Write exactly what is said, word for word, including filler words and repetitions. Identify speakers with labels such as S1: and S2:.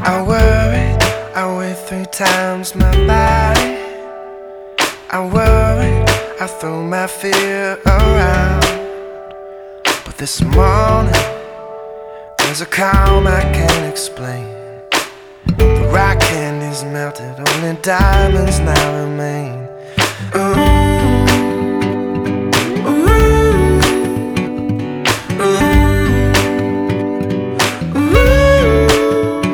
S1: I worried, I weighed three times my body. I worried, I threw my fear around. But this morning, there's a calm I can't explain. The rock candy's melted, only diamonds now remain. Ooh.